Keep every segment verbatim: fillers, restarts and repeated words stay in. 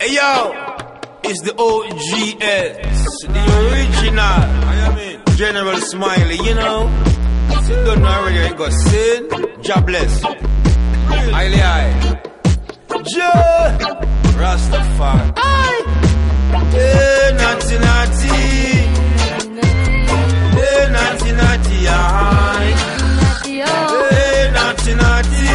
Hey yo, it's the O G S, the original. I mean, General Smiley, you know. You don't know already, you got sin, job bless. Highly high. Joe, Rastafari. Hey, naughty, naughty. Hey, naughty, naughty, aye. Hey, naughty, naughty.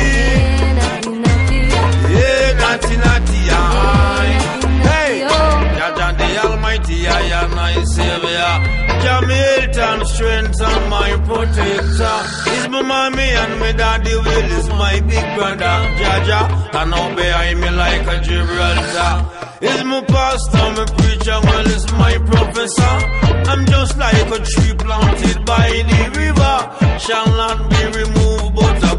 Hey, naughty, naughty, aye. Hey, Jah the Almighty, I am my Savior. Jamaican strength and my protector. It's my mommy and my daddy will is my big brother. Jaja, and now behind me like a Gibraltar. It's my pastor, my preacher, well it's my professor. I'm just like a tree planted by the river. Shall not be removed but